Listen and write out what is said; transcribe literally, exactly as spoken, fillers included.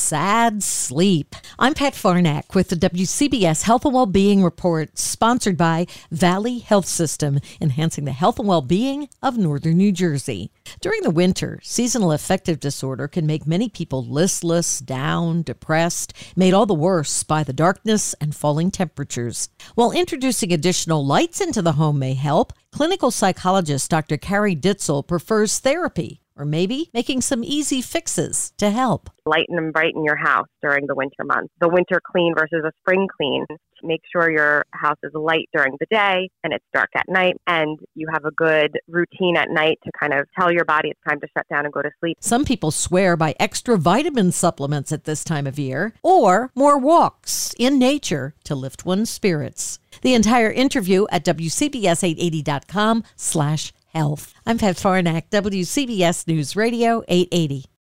sad sleep. I'm Pat Farnack with the W C B S Health and Wellbeing Report, sponsored by Valley Health System, enhancing the health and well-being of northern New Jersey. During the winter, seasonal affective disorder can make many people listless, down, depressed, made all the worse by the darkness and falling temperatures. While introducing additional lights into the home may help, clinical psychologist Doctor Carrie Ditzel prefers therapy, or maybe making some easy fixes to help. Lighten and brighten your house during the winter months. The winter clean versus a spring clean. Make sure your house is light during the day and it's dark at night, and you have a good routine at night to kind of tell your body it's time to shut down and go to sleep. Some people swear by extra vitamin supplements at this time of year, or more walks in nature to lift one's spirits. The entire interview at W C B S eight eighty dot com slash health. I'm Pat Farnack, W C B S News Radio eight eighty.